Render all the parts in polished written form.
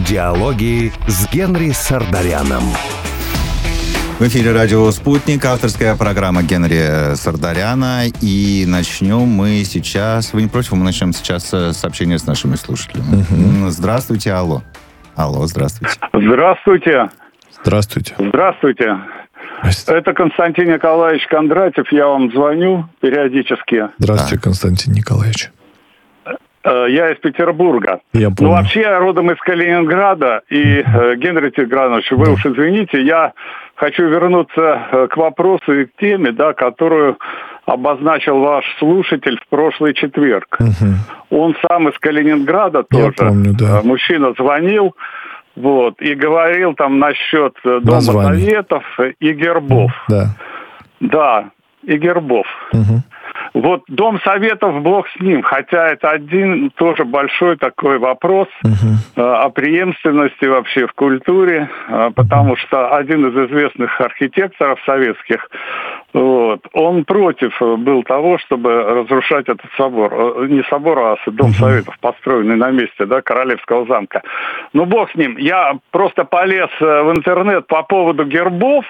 Диалоги с Генри Сардаряном. В эфире радио «Спутник», авторская программа Генри Сардаряна. И начнем мы сейчас... Вы не против? Мы начнем сейчас сообщение с нашими слушателями. Здравствуйте, алло. Алло, здравствуйте. Здравствуйте. Здравствуйте. Здравствуйте. Это Константин Николаевич Кондратьев. Я вам звоню периодически. Здравствуйте, Константин Николаевич. Я из Петербурга. Я помню. Ну, вообще, я родом из Калининграда. И, Генри Тигранович, вы уж извините, я хочу вернуться к вопросу и к теме, да, которую обозначил ваш слушатель в прошлый четверг. Он сам из Калининграда тоже. Я помню, да. Мужчина звонил, вот, и говорил там насчет Дома Советов и гербов. Да. Да, и гербов. Вот Дом Советов, бог с ним, хотя это один тоже большой такой вопрос о преемственности вообще в культуре, потому что один из известных архитекторов советских, вот, он против был того, чтобы разрушать этот собор. Не собор, а Дом Советов, построенный на месте, да, Королевского замка. Ну, бог с ним. Я просто полез в интернет по поводу гербов,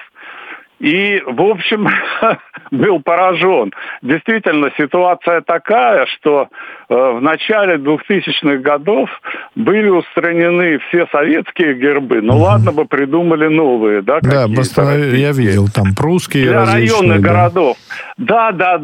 и, в общем, был поражен. Действительно, ситуация такая, что в начале 2000-х годов были устранены все советские гербы. Ну, ладно бы придумали новые, да? Да, я видел, там прусские для районных городов. Да.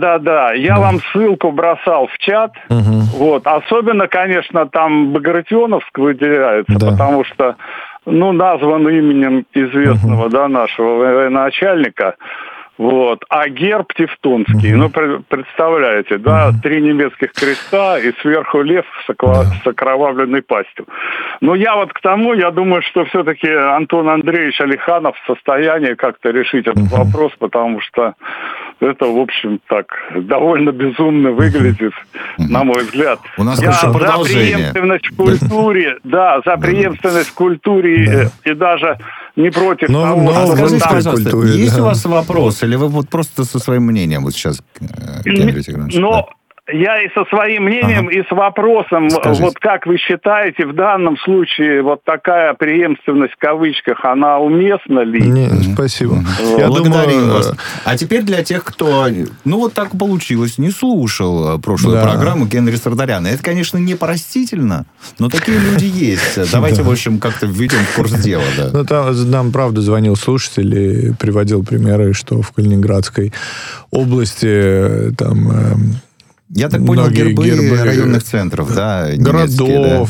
Я вам ссылку бросал в чат. Вот. Особенно, конечно, там Багратионовск выделяется, потому что назван именем известного, да, нашего военачальника. Вот. А герб тевтонский, представляете, да, 3 немецких креста и сверху лев с окровавленной пастью. Но я вот к тому, я думаю, что все-таки Антон Андреевич Алиханов в состоянии как-то решить этот вопрос, потому что это, в общем, так, довольно безумно выглядит, на мой взгляд. У нас я за преемственность в культуре, за преемственность в культуре и даже не против того, что... Скажите, пожалуйста, есть у вас вопрос, или вы вот просто со своим мнением вот сейчас, Генри Тигранович? Я и со своим мнением, и с вопросом, вот как вы считаете, в данном случае вот такая преемственность в кавычках, она уместна ли? Нет, спасибо. Я благодарю вас. А теперь для тех, кто, вот так получилось, не слушал прошлую программу Генри Сардаряна. Это, конечно, непростительно, но такие люди есть. Давайте, в общем, как-то введем в курс дела. Нам, правда, звонил слушатель и приводил примеры, что в Калининградской области там... Я так понял, гербы районных центров, да, городов,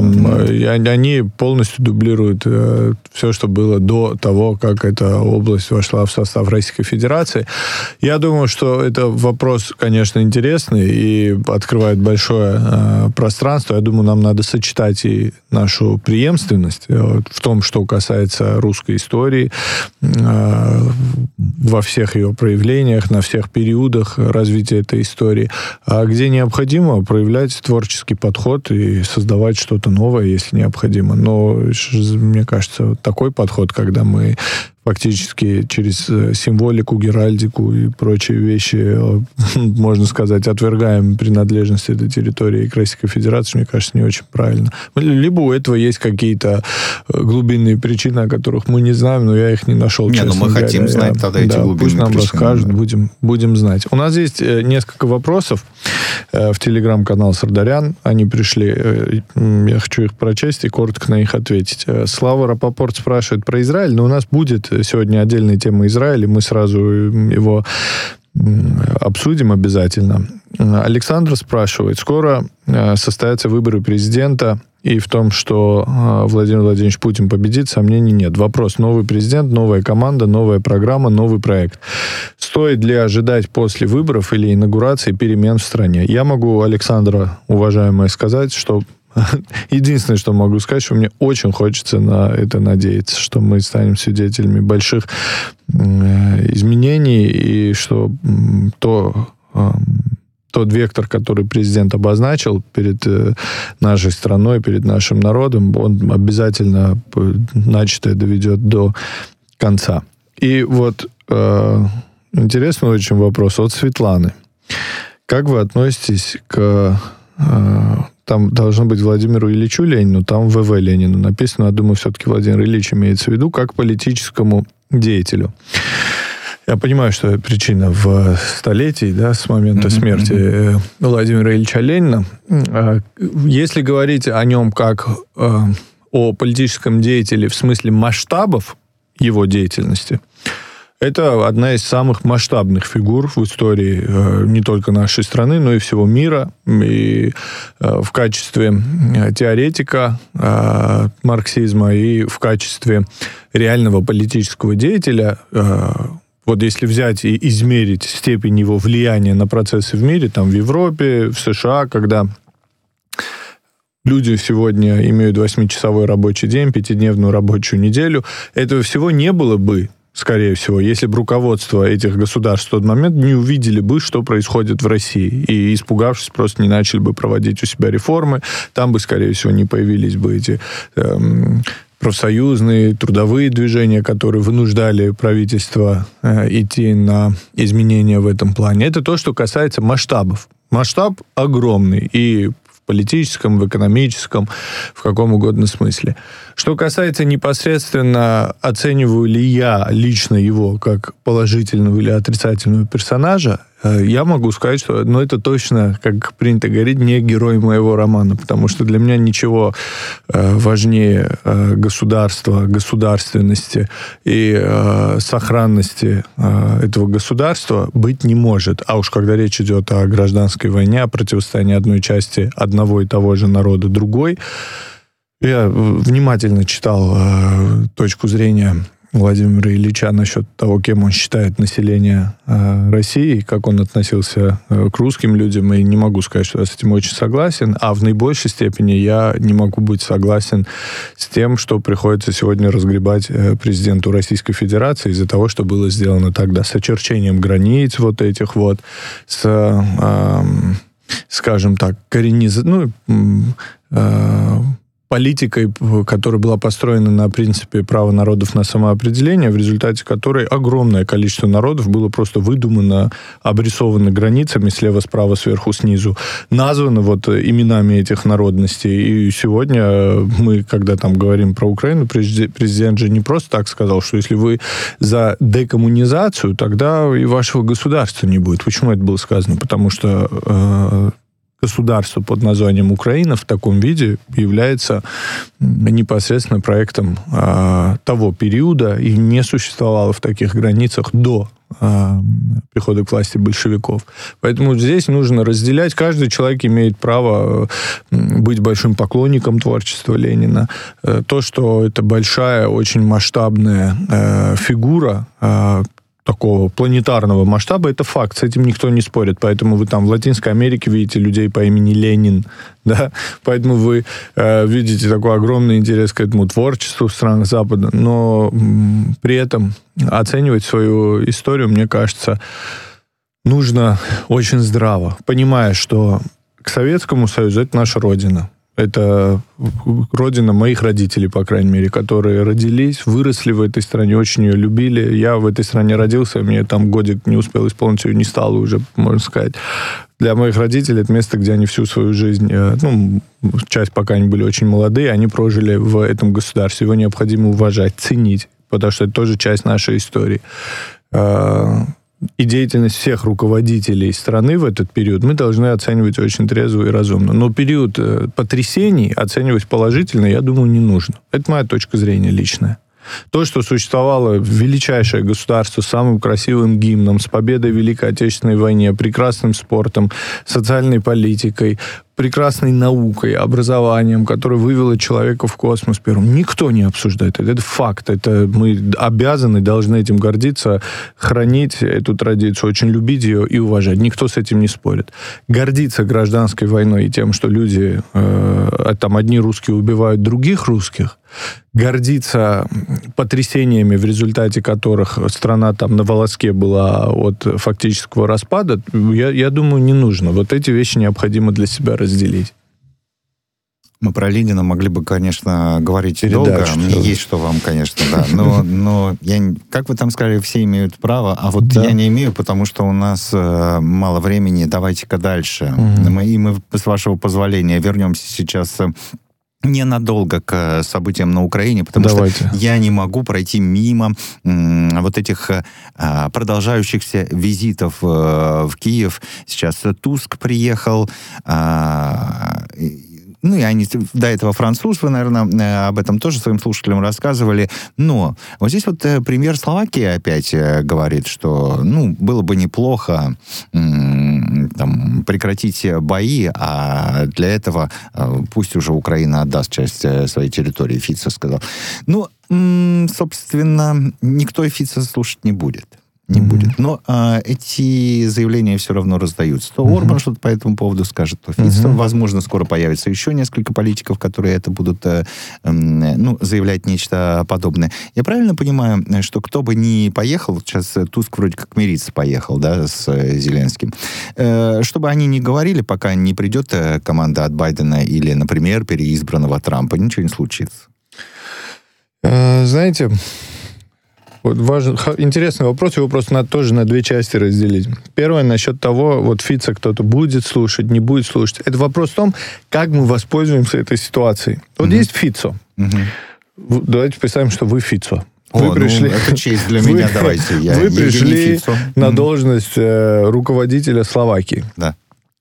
они полностью дублируют все, что было до того, как эта область вошла в состав Российской Федерации. Я думаю, что это вопрос, конечно, интересный и открывает большое пространство. Я думаю, нам надо сочетать и нашу преемственность в том, что касается русской истории, во всех ее проявлениях, на всех периодах развития этой истории. А где необходимо, проявлять творческий подход и создавать что-то новое, если необходимо. Но, мне кажется, такой подход, когда мы фактически через символику, геральдику и прочие вещи, можно сказать, отвергаем принадлежность этой территории к Российской Федерации, мне кажется, не очень правильно. Либо у этого есть какие-то глубинные причины, о которых мы не знаем, но я их не нашел, честно говоря. Мы хотим знать тогда эти глубинные причины. Пусть нам расскажут, будем знать. У нас есть несколько вопросов в телеграм-канал Сардарян. Они пришли, я хочу их прочесть и коротко на них ответить. Слава Рапопорт спрашивает про Израиль, но у нас будет сегодня отдельная тема Израиля, мы сразу его обсудим обязательно. Александр спрашивает, скоро состоятся выборы президента, и в том, что Владимир Владимирович Путин победит, сомнений нет. Вопрос: новый президент, новая команда, новая программа, новый проект. Стоит ли ожидать после выборов или инаугурации перемен в стране? Я могу, Александра, уважаемая, сказать, что единственное, что могу сказать, что мне очень хочется на это надеяться, что мы станем свидетелями больших изменений, и что тот вектор, который президент обозначил перед нашей страной, перед нашим народом, он обязательно начатое доведет до конца. И вот интересный очень вопрос от Светланы. Как вы относитесь к там должно быть Владимиру Ильичу Ленину, там ВВ Ленину написано. Я думаю, все-таки Владимир Ильич имеется в виду как политическому деятелю. Я понимаю, что причина в столетии, да, с момента смерти Владимира Ильича Ленина. Если говорить о нем как о политическом деятеле в смысле масштабов его деятельности, это одна из самых масштабных фигур в истории не только нашей страны, но и всего мира. И в качестве теоретика марксизма, и в качестве реального политического деятеля, вот если взять и измерить степень его влияния на процессы в мире, там в Европе, в США, когда люди сегодня имеют 8-часовой рабочий день, 5-дневную рабочую неделю, этого всего не было бы, скорее всего, если бы руководство этих государств в тот момент не увидели бы, что происходит в России, и, испугавшись, просто не начали бы проводить у себя реформы, там бы, скорее всего, не появились бы эти профсоюзные, трудовые движения, которые вынуждали правительство идти на изменения в этом плане. Это то, что касается масштабов. Масштаб огромный, и в политическом, в экономическом, в каком угодно смысле. Что касается непосредственно, оцениваю ли я лично его как положительного или отрицательного персонажа, я могу сказать, что это точно, как принято говорить, не герой моего романа, потому что для меня ничего важнее государства, государственности и сохранности этого государства быть не может. А уж когда речь идет о гражданской войне, о противостоянии одной части одного и того же народа другой, я внимательно читал точку зрения Владимира Ильича насчет того, кем он считает население России, как он относился к русским людям, и не могу сказать, что я с этим очень согласен, а в наибольшей степени я не могу быть согласен с тем, что приходится сегодня разгребать президенту Российской Федерации из-за того, что было сделано тогда с очерчением границ вот этих вот, с, скажем так, политикой, которая была построена на принципе права народов на самоопределение, в результате которой огромное количество народов было просто выдумано, обрисовано границами слева, справа, сверху, снизу, названо вот именами этих народностей. И сегодня мы, когда там говорим про Украину, президент же не просто так сказал, что если вы за декоммунизацию, тогда и вашего государства не будет. Почему это было сказано? Потому что государство под названием Украина в таком виде является непосредственно проектом того периода и не существовало в таких границах до прихода к власти большевиков. Поэтому здесь нужно разделять. Каждый человек имеет право быть большим поклонником творчества Ленина. То, что это большая, очень масштабная фигура, такого планетарного масштаба, это факт, с этим никто не спорит. Поэтому вы там в Латинской Америке видите людей по имени Ленин, да, поэтому вы видите такой огромный интерес к этому творчеству в странах Запада, но при этом оценивать свою историю, мне кажется, нужно очень здраво, понимая, что к Советскому Союзу это наша родина. Это родина моих родителей, по крайней мере, которые родились, выросли в этой стране, очень ее любили. Я в этой стране родился, мне там годик не успел исполнить, ее не стало уже, можно сказать. Для моих родителей это место, где они всю свою жизнь, часть пока они были очень молодые, они прожили в этом государстве. Его необходимо уважать, ценить, потому что это тоже часть нашей истории. И деятельность всех руководителей страны в этот период мы должны оценивать очень трезво и разумно. Но период потрясений оценивать положительно, я думаю, не нужно. Это моя точка зрения личная. То, что существовало величайшее государство с самым красивым гимном, с победой в Великой Отечественной войне, прекрасным спортом, социальной политикой, прекрасной наукой, образованием, которое вывело человека в космос первым. Никто не обсуждает это. Это факт. Это мы обязаны, должны этим гордиться, хранить эту традицию, очень любить ее и уважать. Никто с этим не спорит. Гордиться гражданской войной и тем, что люди, там одни русские убивают других русских, гордиться потрясениями, в результате которых страна там на волоске была от фактического распада, я думаю, не нужно. Вот эти вещи необходимо для себя разделить. Мы про Ленина могли бы, конечно, говорить долго. Мне есть что вам, конечно, да. Но как вы там сказали, все имеют право, а вот я не имею, потому что у нас мало времени. Давайте-ка дальше. Мы, с вашего позволения, вернемся сейчас ненадолго к событиям на Украине, потому что я не могу пройти мимо вот этих продолжающихся визитов в Киев. Сейчас Туск приехал, ну, и они, до этого француз, вы, наверное, об этом тоже своим слушателям рассказывали. Но вот здесь вот премьер Словакии опять говорит, что, ну, было бы неплохо там, прекратить бои, а для этого пусть уже Украина отдаст часть своей территории, Фицо сказал. Ну, собственно, никто Фицо слушать не будет. Будет. Но эти заявления все равно раздаются. То Орбан что-то по этому поводу скажет, то Фицо. Возможно, скоро появится еще несколько политиков, которые это будут заявлять нечто подобное. Я правильно понимаю, что кто бы ни поехал, сейчас Туск вроде как мириться поехал, да, с Зеленским, чтобы они не говорили, пока не придет команда от Байдена или, например, переизбранного Трампа, ничего не случится? Знаете... Вот интересный вопрос, его просто надо тоже на две части разделить. Первое, насчет того, вот Фицо кто-то будет слушать, не будет слушать. Это вопрос в том, как мы воспользуемся этой ситуацией. Вот есть Фицо. Давайте представим, что вы Фицо. Вы пришли, это честь для меня, давайте. Вы пришли на должность руководителя Словакии. Да.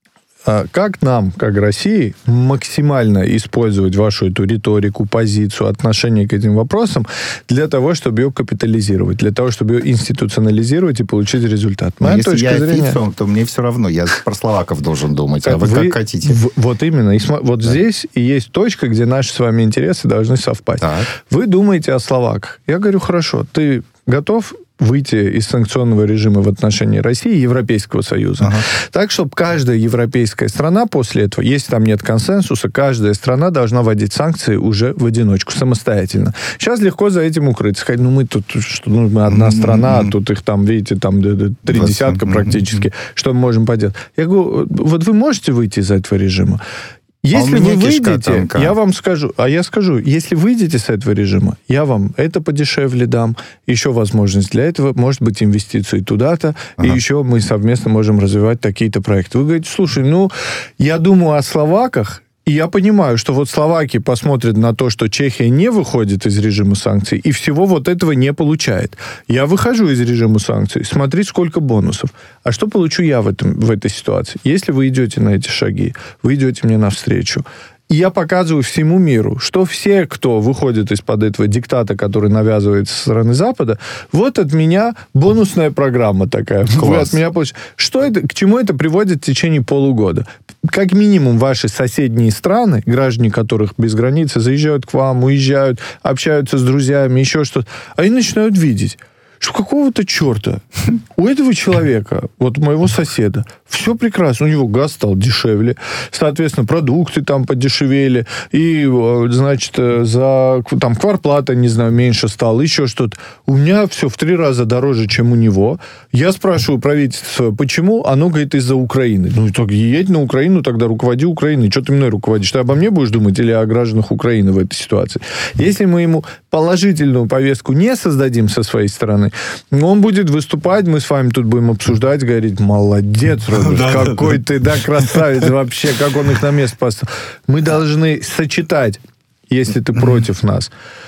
Как нам, как России, максимально использовать вашу эту риторику, позицию, отношение к этим вопросам для того, чтобы ее капитализировать, для того, чтобы ее институционализировать и получить результат? Моя если точка зрения... Фицо, то мне все равно. Я про словаков должен думать. А вы как хотите. Вот именно. Вот здесь и есть точка, где наши с вами интересы должны совпасть. Так. Вы думаете о словаках. Я говорю, хорошо, ты готов выйти из санкционного режима в отношении России и Европейского Союза. Так, чтобы каждая европейская страна после этого, если там нет консенсуса, каждая страна должна вводить санкции уже в одиночку, самостоятельно. Сейчас легко за этим укрыться. Сказать, мы тут, мы одна страна, а тут их там, видите, там 3 десятка практически. Что мы можем поделать? Я говорю, вот вы можете выйти из этого режима? Если вы выйдете, я вам скажу, если выйдете с этого режима, я вам это подешевле дам, еще возможность для этого, может быть, инвестиции туда-то, и еще мы совместно можем развивать такие-то проекты. Вы говорите, слушай, я думаю о словаках, и я понимаю, что вот Словакия посмотрит на то, что Чехия не выходит из режима санкций, и всего вот этого не получает. Я выхожу из режима санкций, смотри, сколько бонусов. А что получу я в этой ситуации? Если вы идете на эти шаги, вы идете мне навстречу, и я показываю всему миру, что все, кто выходит из-под этого диктата, который навязывается со стороны Запада, вот от меня бонусная программа такая. Класс. Вы от меня получаете. К чему это приводит в течение полугода? Как минимум ваши соседние страны, граждане которых без границы, заезжают к вам, уезжают, общаются с друзьями, еще что-то, они начинают видеть, что какого-то черта у этого человека, вот моего соседа, все прекрасно. У него газ стал дешевле, соответственно, продукты там подешевели, и, значит, там квартплата, не знаю, меньше стала, еще что-то. У меня все в 3 раза дороже, чем у него. Я спрашиваю правительство, почему? Оно говорит, из-за Украины. Так едь на Украину, тогда руководи Украиной. Что ты мной руководишь? Ты обо мне будешь думать или о гражданах Украины в этой ситуации? Если мы ему положительную повестку не создадим со своей стороны, он будет выступать, мы с вами тут будем обсуждать, говорить, молодец, Роберт, какой ты, красавец вообще, как он их на место поставил. Мы должны сочетать, если ты против нас,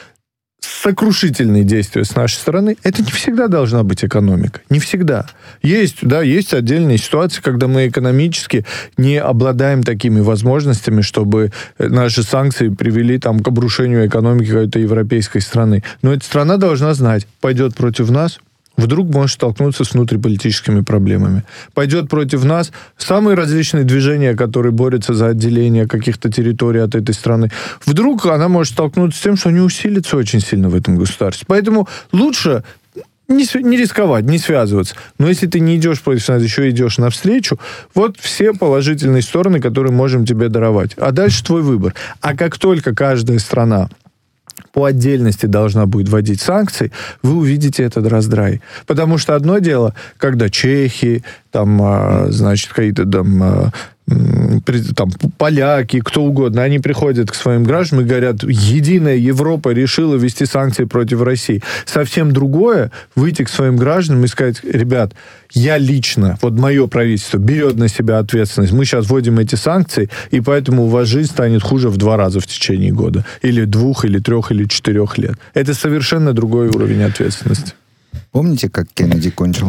сокрушительные действия с нашей стороны. Это не всегда должна быть экономика. Не всегда. Есть отдельные ситуации, когда мы экономически не обладаем такими возможностями, чтобы наши санкции привели к обрушению экономики какой-то европейской страны. Но эта страна должна знать, пойдет против нас, вдруг может столкнуться с внутриполитическими проблемами. Пойдет против нас самые различные движения, которые борются за отделение каких-то территорий от этой страны. Вдруг она может столкнуться с тем, что они усилятся очень сильно в этом государстве. Поэтому лучше не рисковать, не связываться. Но если ты не идешь против нас, еще идешь навстречу, вот все положительные стороны, которые можем тебе даровать. А дальше твой выбор. А как только каждая страна по отдельности должна будет вводить санкции, вы увидите этот раздрай. Потому что одно дело, когда чехи, значит, какие-то там, поляки, кто угодно, они приходят к своим гражданам и говорят, единая Европа решила ввести санкции против России. Совсем другое выйти к своим гражданам и сказать, ребят, я лично, вот мое правительство берет на себя ответственность, мы сейчас вводим эти санкции, и поэтому у вас жизнь станет хуже в 2 раза в течение года, или 2, или 3, или 4 лет. Это совершенно другой уровень ответственности. Помните, как Кеннеди кончил?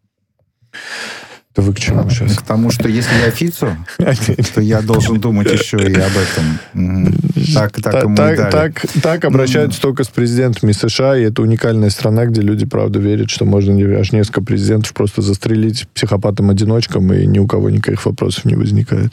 Это вы к чему сейчас? К тому, что если я Фицу, то я должен думать еще и об этом. Так ему и дали. Так обращаются только с президентами США, и это уникальная страна, где люди, правда, верят, что можно аж несколько президентов просто застрелить психопатом-одиночком, и ни у кого никаких вопросов не возникает.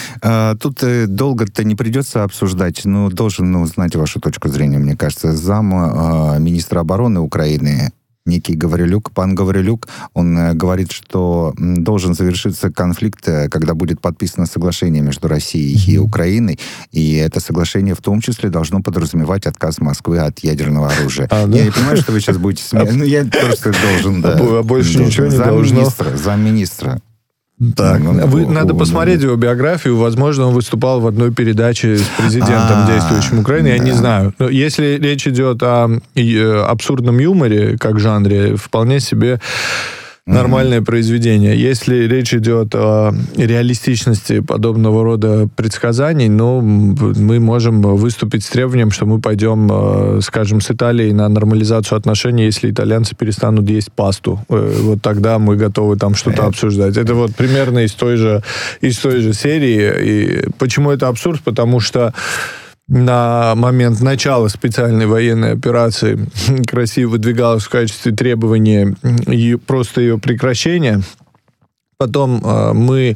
Тут долго-то не придется обсуждать, но должен узнать вашу точку зрения, мне кажется. Министра обороны Украины некий пан Гаврилюк, он говорит, что должен завершиться конфликт, когда будет подписано соглашение между Россией и Украиной, и это соглашение в том числе должно подразумевать отказ Москвы от ядерного оружия. Я не понимаю, что вы сейчас будете смеяться, но я просто должен, да. А больше ничего не должно. Замминистра. Так, надо посмотреть его биографию. Возможно, он выступал в одной передаче с президентом действующим Украины. Я не знаю. Но если речь идет о абсурдном юморе, как жанре, вполне себе нормальное произведение. Если речь идет о реалистичности подобного рода предсказаний, мы можем выступить с требованием, что мы пойдем, скажем, с Италией на нормализацию отношений, если итальянцы перестанут есть пасту. Вот тогда мы готовы там что-то обсуждать. Это вот примерно из той же серии. И почему это абсурд? Потому что на момент начала специальной военной операции к России выдвигалось в качестве требования просто ее прекращения. Потом мы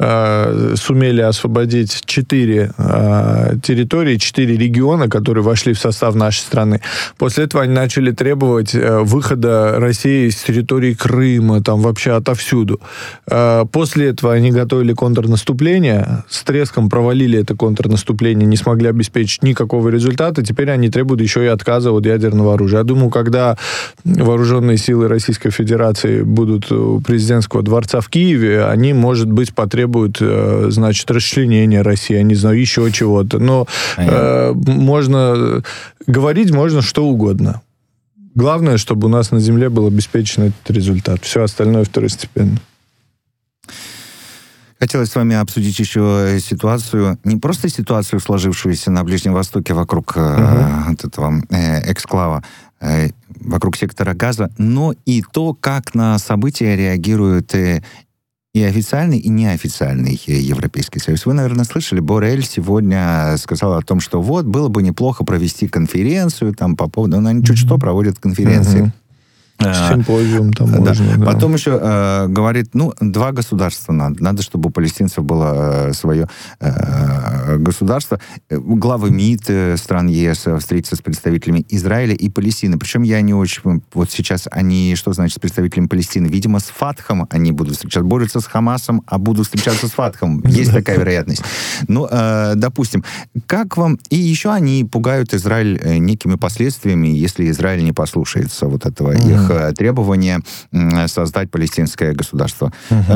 сумели освободить 4 территории, 4 региона, которые вошли в состав нашей страны. После этого они начали требовать выхода России с территории Крыма, там вообще отовсюду. После этого они готовили контрнаступление, с треском провалили это контрнаступление, не смогли обеспечить никакого результата. Теперь они требуют еще и отказа от ядерного оружия. Я думаю, когда вооруженные силы Российской Федерации будут у президентского дворца в Киеве, они, может быть, потребуют, значит, расчленения России, я не знаю, еще чего-то. Но можно говорить что угодно. Главное, чтобы у нас на земле был обеспечен этот результат. Все остальное второстепенно. Хотелось с вами обсудить еще ситуацию, не просто ситуацию, сложившуюся на Ближнем Востоке вокруг этого эксклава, вокруг сектора Газа, но и то, как на события реагируют и официальный, и неофициальный Европейский Союз. Вы, наверное, слышали, Боррель сегодня сказал о том, что вот, было бы неплохо провести конференцию там по поводу... Они чуть что проводят конференции. Симпозиум там можно. Да. Потом еще говорит, 2 государства надо. Надо, чтобы у палестинцев было свое государство. Главы МИД стран ЕС встретятся с представителями Израиля и Палестины. Причем я не очень... Вот сейчас они, что значит с представителями Палестины? Видимо, с Фатхом они будут встречаться. Борются с Хамасом, а будут встречаться с Фатхом. Есть такая вероятность. Допустим. Как вам... И еще они пугают Израиль некими последствиями, если Израиль не послушается вот этого их требования создать палестинское государство.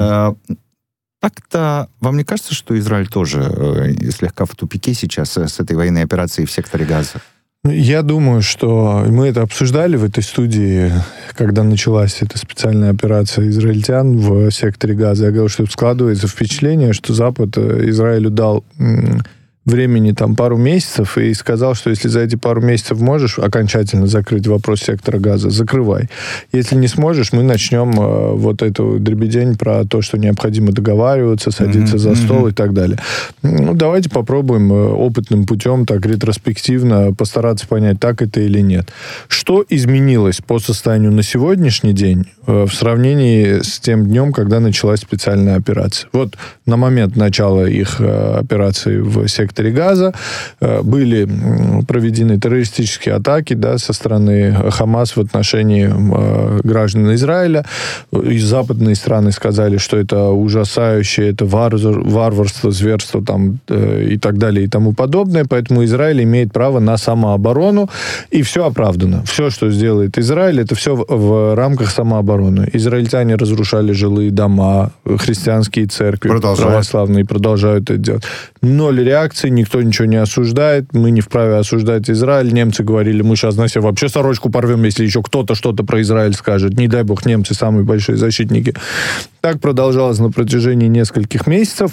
Так-то вам не кажется, что Израиль тоже слегка в тупике сейчас с этой военной операцией в секторе Газа? Я думаю, что мы это обсуждали в этой студии, когда началась эта специальная операция израильтян в секторе Газа. Я говорил, что складывается впечатление, что Запад Израилю дал времени там пару месяцев и сказал, что если за эти пару месяцев можешь окончательно закрыть вопрос сектора Газа, закрывай. Если не сможешь, мы начнем вот эту дребедень про то, что необходимо договариваться, садиться за стол и так далее. Давайте попробуем опытным путем, так ретроспективно постараться понять, так это или нет. Что изменилось по состоянию на сегодняшний день в сравнении с тем днем, когда началась специальная операция? Вот на момент начала их операции в секторе секторе Газа. Были проведены террористические атаки, да, со стороны Хамас в отношении граждан Израиля. И западные страны сказали, что это ужасающе, это варварство, зверство там, и так далее и тому подобное. Поэтому Израиль имеет право на самооборону, и все оправдано. Все, что сделает Израиль, это все в рамках самообороны. Израильтяне разрушали жилые дома, христианские церкви, православные продолжают это делать. Ноль реакции, никто ничего не осуждает, мы не вправе осуждать Израиль. Немцы говорили, мы сейчас на себя вообще сорочку порвем, если еще кто-то что-то про Израиль скажет. Не дай бог, немцы самые большие защитники. Так продолжалось на протяжении нескольких месяцев.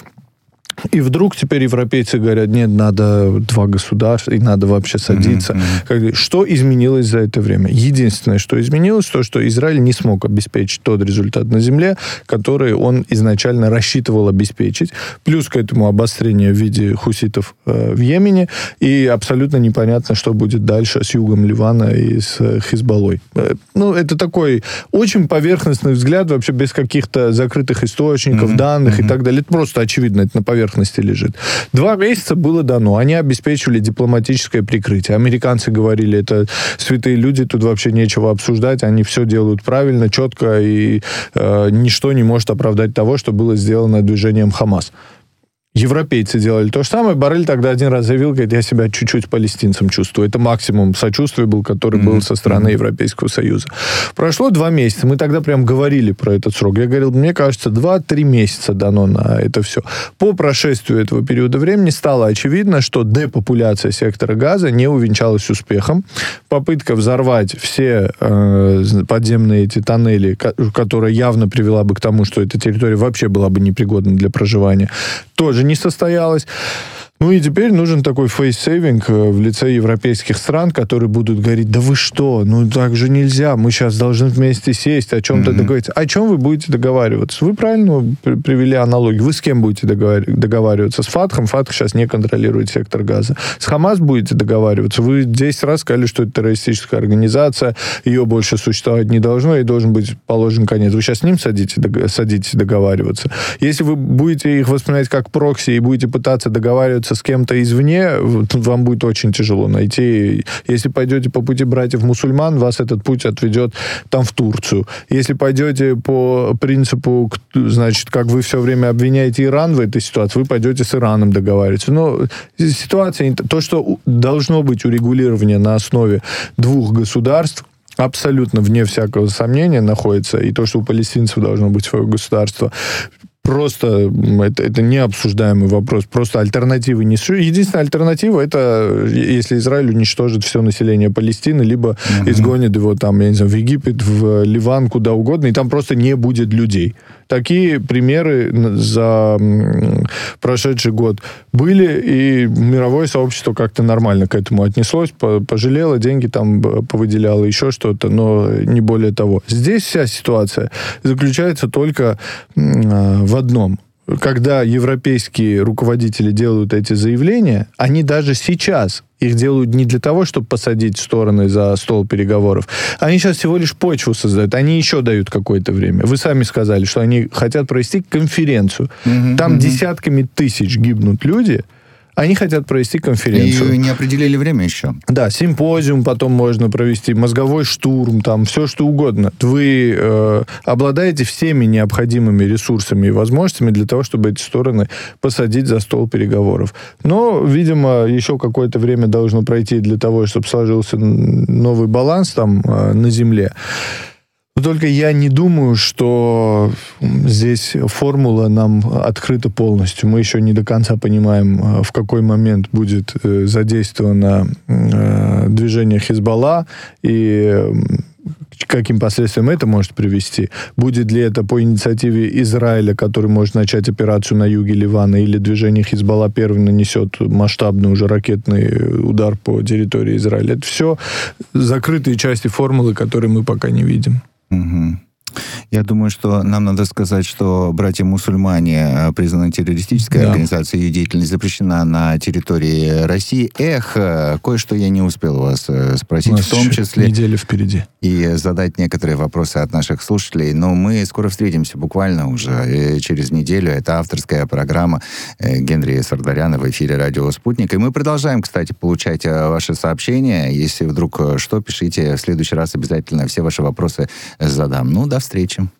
И вдруг теперь европейцы говорят, нет, надо 2 государства, и надо вообще садиться. Что изменилось за это время? Единственное, что изменилось, то, что Израиль не смог обеспечить тот результат на земле, который он изначально рассчитывал обеспечить. Плюс к этому обострение в виде хуситов в Йемене. И абсолютно непонятно, что будет дальше с югом Ливана и с Хизбаллой. Ну, это такой очень поверхностный взгляд, вообще без каких-то закрытых источников, данных и так далее. Это просто очевидно, это на поверхности лежит. 2 месяца было дано. Они обеспечивали дипломатическое прикрытие. Американцы говорили, это святые люди, тут вообще нечего обсуждать, они все делают правильно, четко, и ничто не может оправдать того, что было сделано движением Хамас. Европейцы делали то же самое. Боррель тогда один раз заявил, говорит, я себя чуть-чуть палестинцем чувствую. Это максимум сочувствия был, который был со стороны Европейского Союза. Прошло 2 месяца. Мы тогда прям говорили про этот срок. Я говорил, мне кажется, 2-3 месяца дано на это все. По прошествию этого периода времени стало очевидно, что депопуляция сектора Газа не увенчалась успехом. Попытка взорвать все подземные эти тоннели, которая явно привела бы к тому, что эта территория вообще была бы непригодна для проживания, тоже не состоялось. Ну и теперь нужен такой фейс-сейвинг в лице европейских стран, которые будут говорить, да вы что, ну так же нельзя, мы сейчас должны вместе сесть, о чем-то договориться. О чем вы будете договариваться? Вы правильно привели аналогию. Вы с кем будете договариваться? С Фатхом? Фатх сейчас не контролирует сектор Газа. С Хамас будете договариваться? Вы 10 раз сказали, что это террористическая организация, ее больше существовать не должно, и должен быть положен конец. Вы сейчас с ним садитесь договариваться. Если вы будете их воспринимать как прокси и будете пытаться договариваться с кем-то извне, вам будет очень тяжело найти. Если пойдете по пути братьев-мусульман, вас этот путь отведет там в Турцию. Если пойдете по принципу, значит, как вы все время обвиняете Иран в этой ситуации, вы пойдете с Ираном договариваться. Но ситуация, то, что должно быть урегулирование на основе 2 государств, абсолютно вне всякого сомнения находится, и то, что у палестинцев должно быть свое государство, просто это необсуждаемый вопрос. Просто альтернативы не существует. Единственная альтернатива, это если Израиль уничтожит все население Палестины, либо изгонит его там, я не знаю, в Египет, в Ливан, куда угодно, и там просто не будет людей. Такие примеры за прошедший год были, и мировое сообщество как-то нормально к этому отнеслось, пожалело, деньги там повыделяло, еще что-то, но не более того. Здесь вся ситуация заключается только в одном. Когда европейские руководители делают эти заявления, они даже сейчас их делают не для того, чтобы посадить стороны за стол переговоров. Они сейчас всего лишь почву создают. Они еще дают какое-то время. Вы сами сказали, что они хотят провести конференцию. Там десятками тысяч гибнут люди. Они хотят провести конференцию. И не определили время еще. Да, симпозиум потом можно провести, мозговой штурм, там, все что угодно. Вы обладаете всеми необходимыми ресурсами и возможностями для того, чтобы эти стороны посадить за стол переговоров. Но, видимо, еще какое-то время должно пройти для того, чтобы сложился новый баланс там на земле. Но только я не думаю, что здесь формула нам открыта полностью. Мы еще не до конца понимаем, в какой момент будет задействовано движение Хизбалла и к каким последствиям это может привести. Будет ли это по инициативе Израиля, который может начать операцию на юге Ливана, или движение Хизбалла первым нанесет масштабный уже ракетный удар по территории Израиля. Это все закрытые части формулы, которые мы пока не видим. Я думаю, что нам надо сказать, что братья-мусульмане признаны террористической организацией, ее деятельность запрещена на территории России. Кое-что я не успел вас спросить, в том числе... неделя впереди. И задать некоторые вопросы от наших слушателей. Но мы скоро встретимся, буквально уже через неделю. Это авторская программа Генри Сардаряна в эфире «Радио Спутник». И мы продолжаем, кстати, получать ваши сообщения. Если вдруг что, пишите. В следующий раз обязательно все ваши вопросы задам. До встречи.